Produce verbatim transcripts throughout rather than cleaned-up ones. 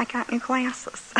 I got new glasses.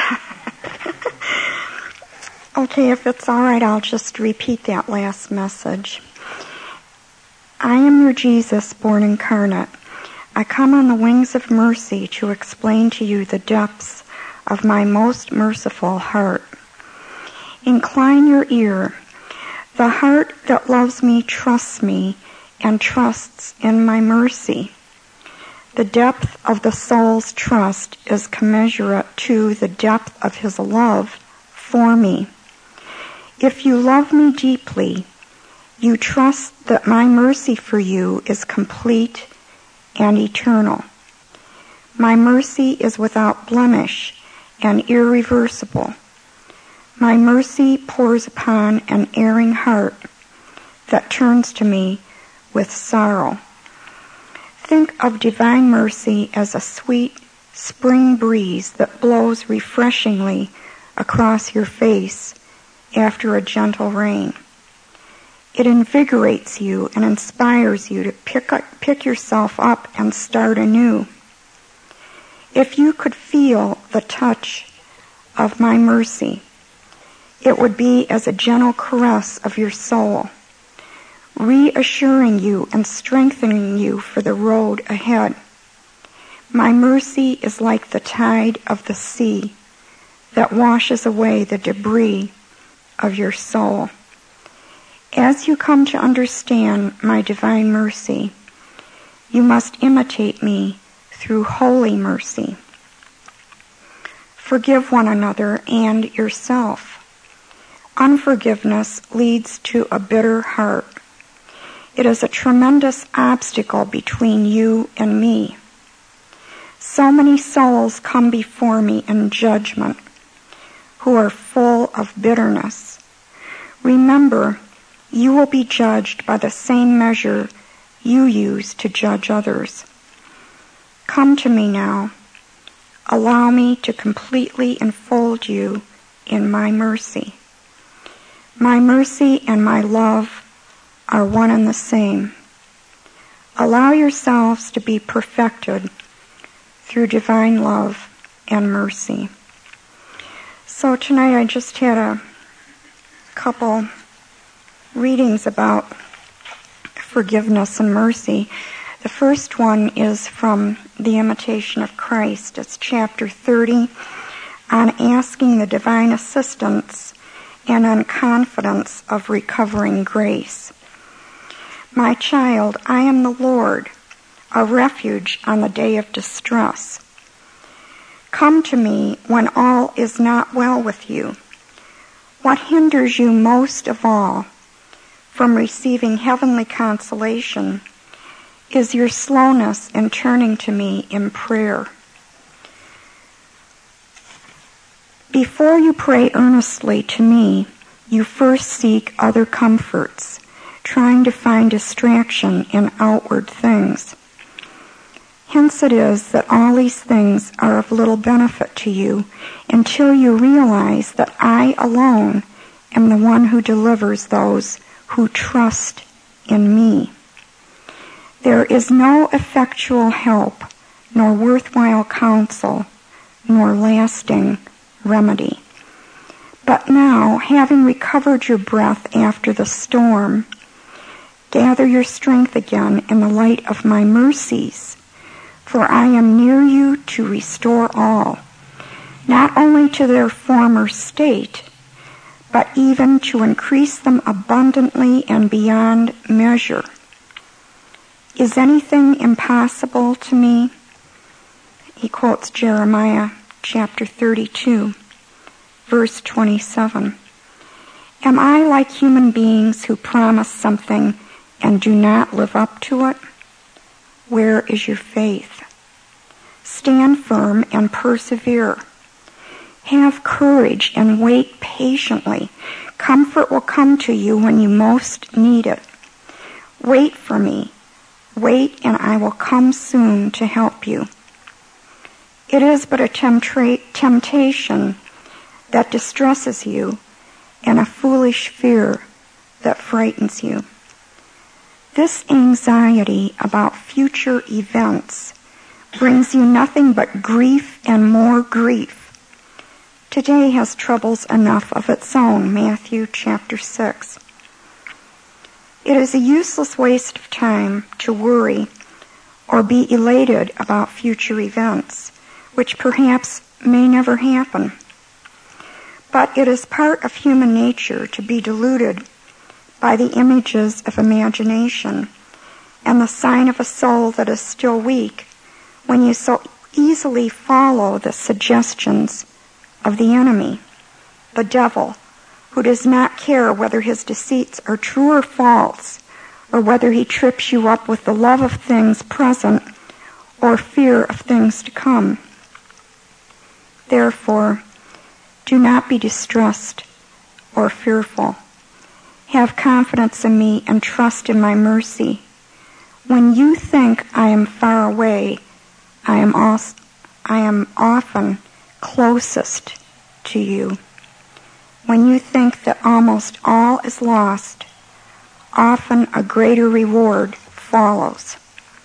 Okay, if it's all right, I'll just repeat that last message. I am your Jesus, born incarnate. I come on the wings of mercy to explain to you the depths of my most merciful heart. Incline your ear. The heart that loves me trusts me and trusts in my mercy. The depth of the soul's trust is commensurate to the depth of his love for me. If you love me deeply, you trust that my mercy for you is complete and eternal. My mercy is without blemish and irreversible. My mercy pours upon an erring heart that turns to me with sorrow. Think of divine mercy as a sweet spring breeze that blows refreshingly across your face after a gentle rain. It invigorates you and inspires you to pick up, pick yourself up and start anew. If you could feel the touch of my mercy, it would be as a gentle caress of your soul, reassuring you and strengthening you for the road ahead. My mercy is like the tide of the sea that washes away the debris of your soul. As you come to understand my divine mercy, you must imitate me through holy mercy. Forgive one another and yourself. Unforgiveness leads to a bitter heart. It is a tremendous obstacle between you and me. So many souls come before me in judgment who are full of bitterness. Remember, you will be judged by the same measure you use to judge others. Come to me now. Allow me to completely enfold you in my mercy. My mercy and my love are one and the same. Allow yourselves to be perfected through divine love and mercy. So tonight I just had a couple readings about forgiveness and mercy. The first one is from The Imitation of Christ. It's chapter thirty on asking the divine assistance and on confidence of recovering grace. My child, I am the Lord, a refuge on the day of distress. Come to me when all is not well with you. What hinders you most of all from receiving heavenly consolation is your slowness in turning to me in prayer. Before you pray earnestly to me, you first seek other comforts, trying to find distraction in outward things. Hence it is that all these things are of little benefit to you until you realize that I alone am the one who delivers those who trust in me. There is no effectual help, nor worthwhile counsel, nor lasting remedy. But now, having recovered your breath after the storm, gather your strength again in the light of my mercies, for I am near you to restore all, not only to their former state, but even to increase them abundantly and beyond measure. Is anything impossible to me? He quotes Jeremiah chapter thirty-two, verse twenty-seven. Am I like human beings who promise something and do not live up to it? Where is your faith? Stand firm and persevere. Have courage and wait patiently. Comfort will come to you when you most need it. Wait for me. Wait, and I will come soon to help you. It is but a temptra- temptation that distresses you and a foolish fear that frightens you. This anxiety about future events brings you nothing but grief and more grief. Today has troubles enough of its own, Matthew chapter six. It is a useless waste of time to worry or be elated about future events, which perhaps may never happen. But it is part of human nature to be deluded by the images of imagination and the sign of a soul that is still weak when you so easily follow the suggestions of the enemy, the devil, who does not care whether his deceits are true or false, or whether he trips you up with the love of things present or fear of things to come. Therefore, do not be distressed or fearful. Have confidence in me and trust in my mercy. When you think I am far away, I am also, I am often closest to you. When you think that almost all is lost, often a greater reward follows.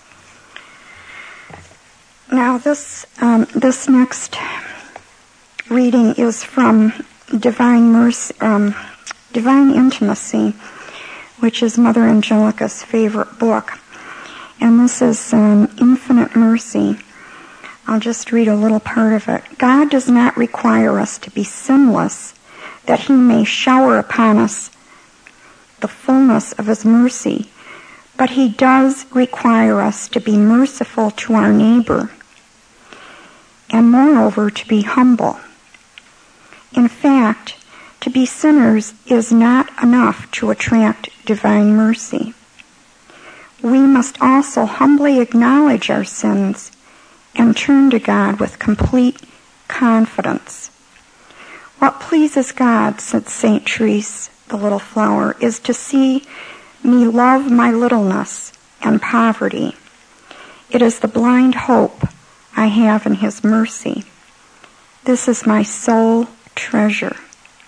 Now this um, this next reading is from Divine Mercy, um, Divine Intimacy, which is Mother Angelica's favorite book, and this is um, Infinite Mercy. I'll just read a little part of it. God does not require us to be sinless, that he may shower upon us the fullness of his mercy, but he does require us to be merciful to our neighbor, and moreover to be humble. In fact, to be sinners is not enough to attract divine mercy. We must also humbly acknowledge our sins and turn to God with complete confidence. What pleases God, said Saint Therese, the little flower, is to see me love my littleness and poverty. It is the blind hope I have in his mercy. This is my sole treasure.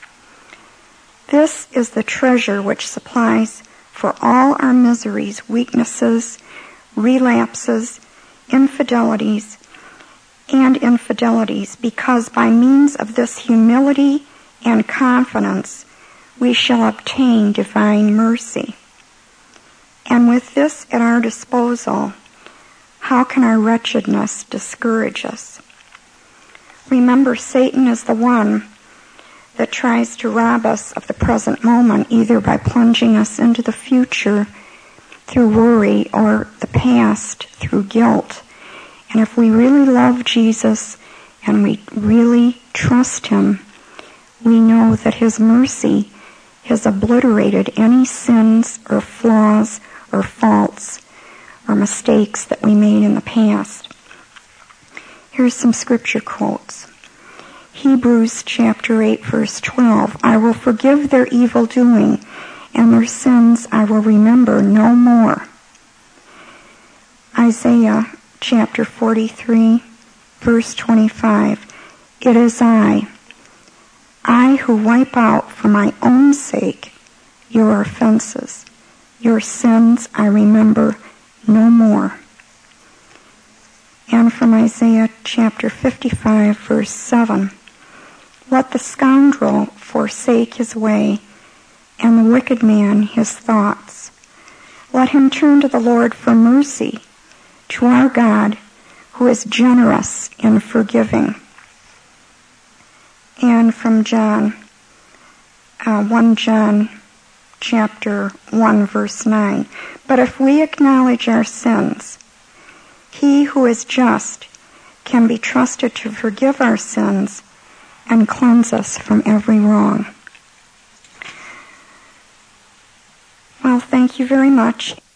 This is the treasure which supplies for all our miseries, weaknesses, relapses, infidelities, and infidelities, because by means of this humility and confidence we shall obtain divine mercy. And with this at our disposal, how can our wretchedness discourage us? Remember, Satan is the one that tries to rob us of the present moment, either by plunging us into the future through worry or the past through guilt. And if we really love Jesus and we really trust him, we know that his mercy has obliterated any sins or flaws or faults or mistakes that we made in the past. Here's some scripture quotes. Hebrews chapter eight, verse twelve, I will forgive their evil doing, and their sins I will remember no more. Isaiah chapter forty-three, verse twenty-five, it is I, I who wipe out for my own sake your offenses. Your sins I remember no more. And from Isaiah chapter fifty-five, verse seven, let the scoundrel forsake his way, and the wicked man his thoughts. Let him turn to the Lord for mercy, to our God, who is generous in forgiving. And from John, uh, First John chapter one, verse nine, but if we acknowledge our sins, he who is just can be trusted to forgive our sins and cleanse us from every wrong. Well, thank you very much.